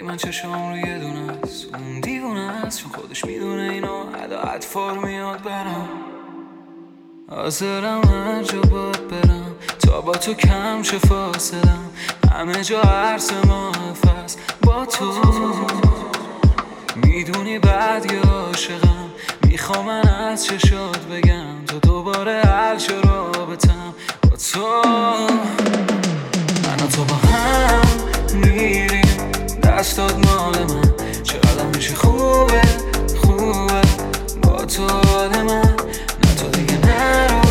ولی من چشم رو یه دونه است، اون دیوونه است چون خودش میدونه اینو ادا اطفار میاد برم. حاضرم هر جا باید برم تا با تو کم شه فاصلم، همه جا عرص محفظ با تو. میدونی بعد یه عاشقم، میخوام من از چشات بگم تو دوباره حل شو رابطم با تو. من و تو با هم میریم، دستات مال من، چقدر میشه خوبه خوبه با تو حال من. نه تو دیگه نرو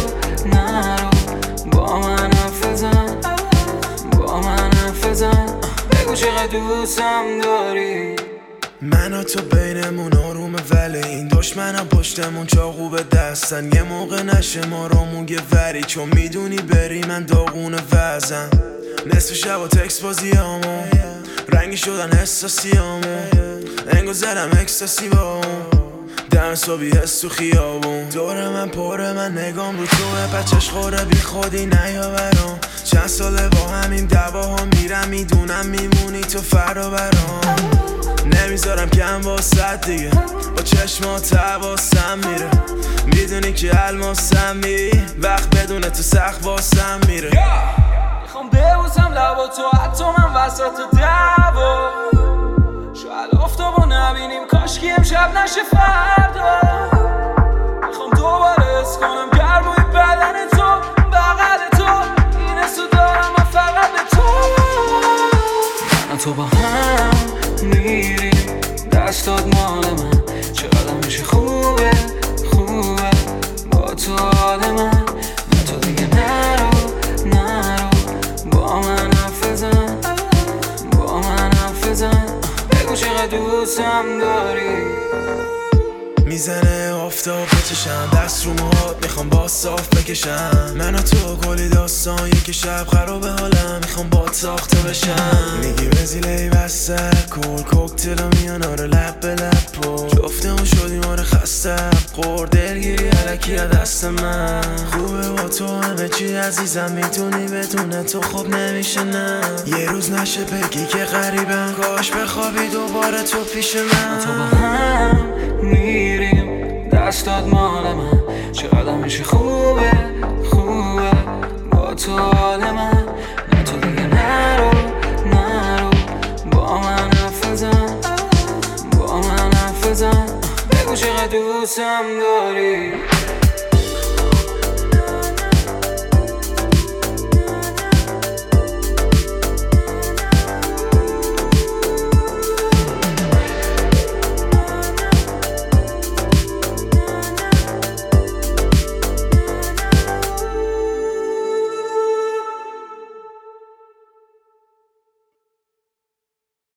با من حرف بزن، با من حرف بزن، بگو چقدر دوستم داری. من و تو بینمون آرومه ولی این دشمنم پشتمون چاقو به دستن. یه موقع نشه ما رو موگه وری، چون میدونی بری من داغون وزم. نصف شب و تکس بازیامون رنگی شدن احساسیامون، انگو زدم اکستاسی با اون دم صبحی حس تو خیابون. دور من پره من نگام رو توه، بچش خوره بی خودی نیا برام. چند ساله با همین دواها میرم، میدونم میمونی تو فردا برام. نمیذارم کم واسد دیگه، با چشمات حواسم میره، میدونی که الماسم می وقت بدونه تو سخت واسم میره. میخوام ببوسم لبا تو حتی من وسط دعوا، شاید آفتابو نبینیم کاشکی امشب نشه فردا. میخوام دوباره حس کنم گرمای بدن تو بغل تو، این حسو دارم من فقط به تو. من تو با هم میریم، دستات مال من، چقدر میشه خوبه خوبه با تو حال من. نه تو دیگه نرو با من حرف بزن، با من حرف بزن، بگو چقدر دوستم داری. میزنه آفتاب بچشم، دست رو موهات میخوام با صاف بکشم. من و تو کلی داستان، یک شب خراب حالم، میخوام با ساخته بشم. میگی بزیلی بسته کل کوکتل میان آره لب به لب پر، جفتمون شدیم آره خستم خور، دلگیری علکی دست من. خوبه با تو همه چی عزیزم، میتونی بدون تو خوب نمیشه نه. یه روز نشه بگی که غریبم، کاش بخوابی دوباره تو پیش من. تو با هم میریم، دستات مال من، چقدر میشه خوبه خوبه با تو حال من. نه تو دیگه نرو با من حرف بزن، با من حرف بزن، بگو چقدر دوستم داری.